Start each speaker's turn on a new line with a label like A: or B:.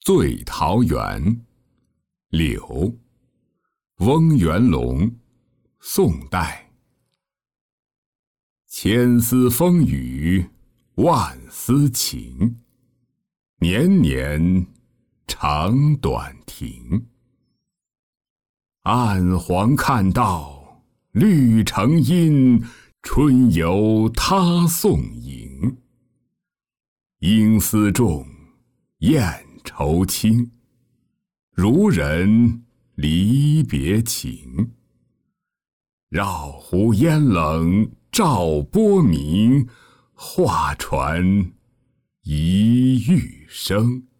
A: 醉桃源，柳，翁元龙，宋代。千丝风雨万丝情，年年长短停。暗黄看到绿成阴，春游他送迎。莺丝重，燕愁轻，如人离别情。绕湖烟冷照波明，画船一玉声。